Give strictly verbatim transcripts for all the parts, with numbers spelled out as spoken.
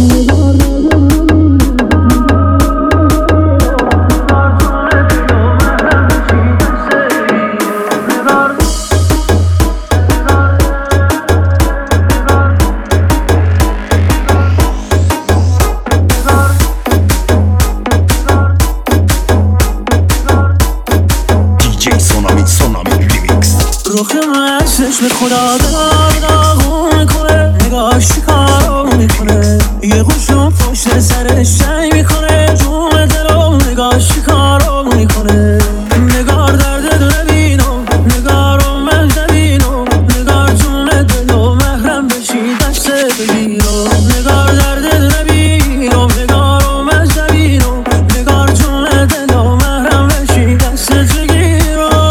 چشم خدا دار داغون میکنه، نگاهش چیکار میکنه، یه خوشم پشت سرش سعی میکنه، جون دلم نگاهش چیکار میکنه. نگار درد دو نبینم، نگارم من نبینم، نگار جون دلم محرم بشی دست بگیرم. نگار درد دو نبینم، نگارم من نبینم، نگار جون دلم محرم بشی دست بگیرم.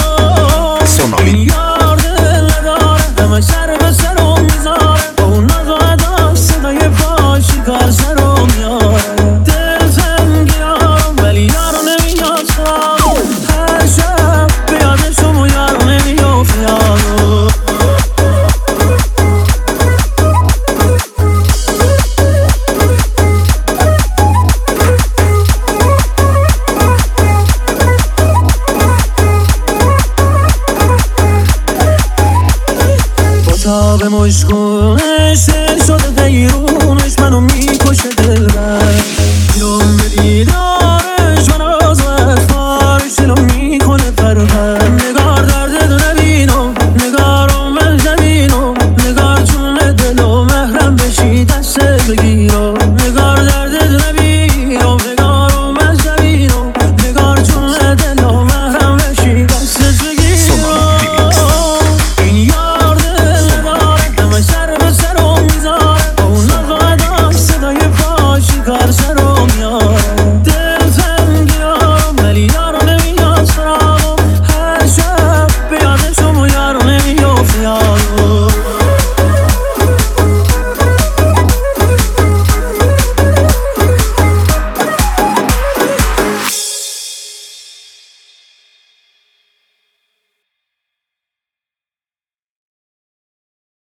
سر به سرم میذاره با اون ناز و ادام، صدای پاش کار سرم میاره. دل تنگیارم ولی یارو نمیاشم، هر شب به یادشم و یارو نمیافتم. تاب مشکونش دل شده دیرونش منو میکشه دلبر. بیرون به دیدارش من آز و اخبارش دلو میکنه پرپر. نگار درد دو نبینم، نگارم من نبینم، نگار جون دلو محرم بشی دست بگیرم.